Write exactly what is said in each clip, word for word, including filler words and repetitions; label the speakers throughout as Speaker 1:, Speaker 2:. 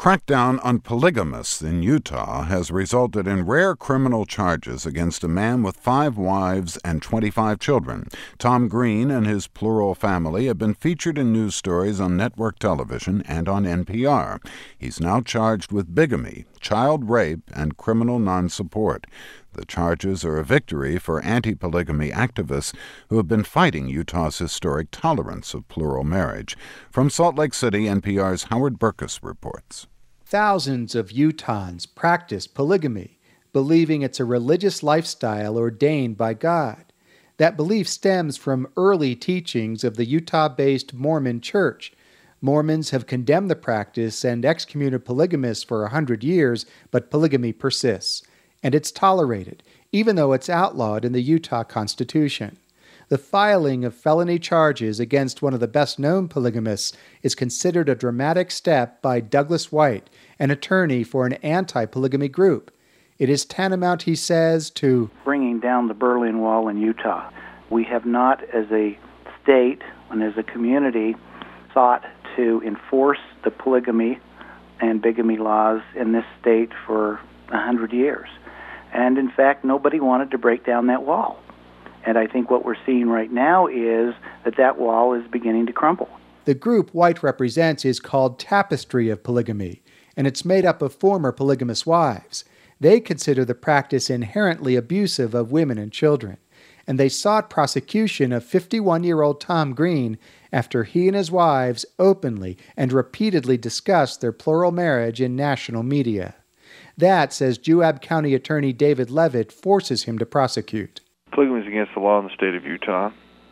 Speaker 1: crackdown on polygamists in Utah has resulted in rare criminal charges against a man with five wives and twenty-five children. Tom Green and his plural family have been featured in news stories on network television and on N P R. He's now charged with bigamy, child rape, and criminal non-support. The charges are a victory for anti-polygamy activists who have been fighting Utah's historic tolerance of plural marriage. From Salt Lake City, N P R's Howard Burkus reports.
Speaker 2: Thousands of Utahns practice polygamy, believing it's a religious lifestyle ordained by God. That belief stems from early teachings of the Utah-based Mormon Church. Mormons have condemned the practice and excommunicated polygamists for a hundred years, but polygamy persists. And it's tolerated, even though it's outlawed in the Utah Constitution. The filing of felony charges against one of the best-known polygamists is considered a dramatic step by Douglas White, an attorney for an anti-polygamy group. It is tantamount, he says, to
Speaker 3: bringing down the Berlin Wall in Utah. We have not, as a state and as a community, sought to enforce the polygamy and bigamy laws in this state for a hundred years. And in fact, nobody wanted to break down that wall. And I think what we're seeing right now is that that wall is beginning to crumble.
Speaker 2: The group White represents is called Tapestry of Polygamy, and it's made up of former polygamous wives. They consider the practice inherently abusive of women and children, and they sought prosecution of fifty-one-year-old Tom Green after he and his wives openly and repeatedly discussed their plural marriage in national media. That, says Juab County Attorney David Levitt, forces him to prosecute.
Speaker 4: Polygamy is against the law in the state of Utah.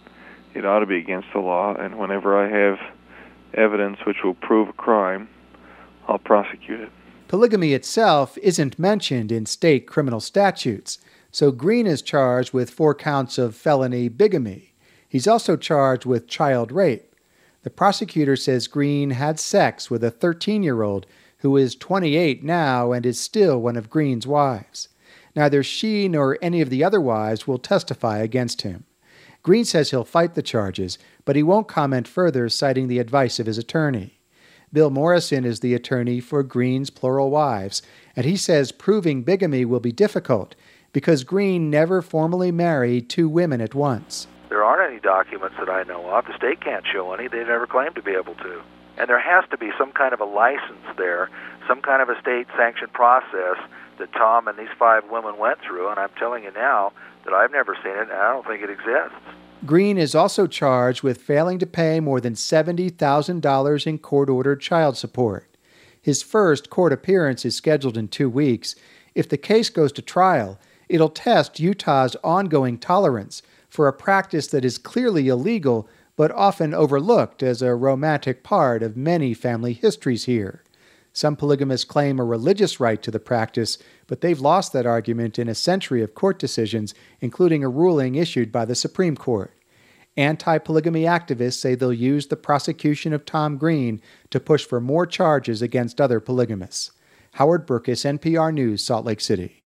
Speaker 4: It ought to be against the law, and whenever I have evidence which will prove a crime, I'll prosecute it.
Speaker 2: Polygamy itself isn't mentioned in state criminal statutes, so Green is charged with four counts of felony bigamy. He's also charged with child rape. The prosecutor says Green had sex with a thirteen-year-old who is twenty-eight now and is still one of Green's wives. Neither she nor any of the other wives will testify against him. Green says he'll fight the charges, but he won't comment further, citing the advice of his attorney. Bill Morrison is the attorney for Green's plural wives, and he says proving bigamy will be difficult because Green never formally married two women at once.
Speaker 5: There aren't any documents that I know of. The state can't show any. They never claimed to be able to. And there has to be some kind of a license there, some kind of a state-sanctioned process that Tom and these five women went through, and I'm telling you now that I've never seen it, and I don't think it exists.
Speaker 2: Green is also charged with failing to pay more than seventy thousand dollars in court-ordered child support. His first court appearance is scheduled in two weeks. If the case goes to trial, it'll test Utah's ongoing tolerance for a practice that is clearly illegal but often overlooked as a romantic part of many family histories here. Some polygamists claim a religious right to the practice, but they've lost that argument in a century of court decisions, including a ruling issued by the Supreme Court. Anti-polygamy activists say they'll use the prosecution of Tom Green to push for more charges against other polygamists. Howard Burkus, N P R News, Salt Lake City.